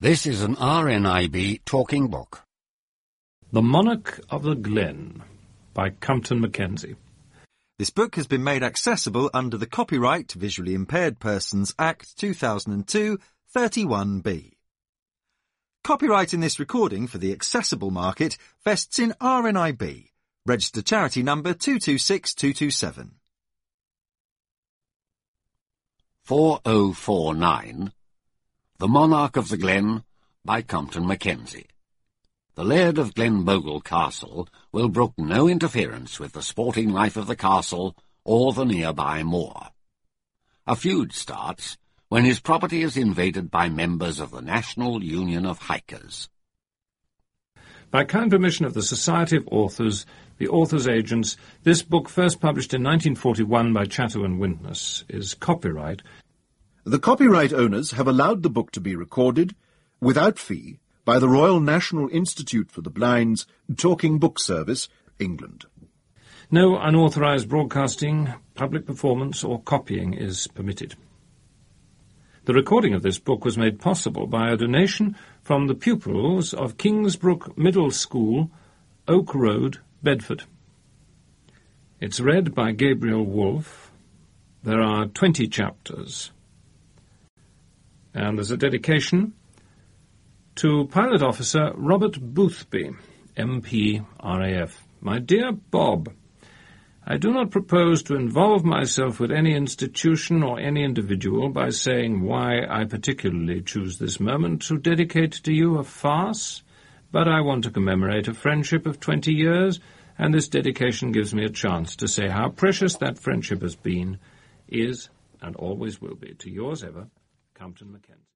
This is an RNIB talking book. The Monarch of the Glen by Compton Mackenzie. This book has been made accessible under the Copyright Visually Impaired Persons Act 2002 31B. Copyright in this recording for the accessible market vests in RNIB, registered charity number 226227. 4049. The Monarch of the Glen by Compton Mackenzie. The Laird of Glenbogle Castle will brook no interference with the sporting life of the castle or the nearby moor. A feud starts when his property is invaded by members of the National Union of Hikers. By kind permission of the Society of Authors, the author's agents, this book, first published in 1941 by Chatto & Witness, is copyright. The copyright owners have allowed the book to be recorded, without fee, by the Royal National Institute for the Blind's Talking Book Service, England. No unauthorized broadcasting, public performance or copying is permitted. The recording of this book was made possible by a donation from the pupils of Kingsbrook Middle School, Oak Road, Bedford. It's read by Gabriel Wolfe. There are 20 chapters. And there's a dedication to Pilot Officer Robert Boothby, MP, RAF. My dear Bob, I do not propose to involve myself with any institution or any individual by saying why I particularly choose this moment to dedicate to you a farce, but I want to commemorate a friendship of 20 years, and this dedication gives me a chance to say how precious that friendship has been, is, and always will be. To yours ever, Compton Mackenzie.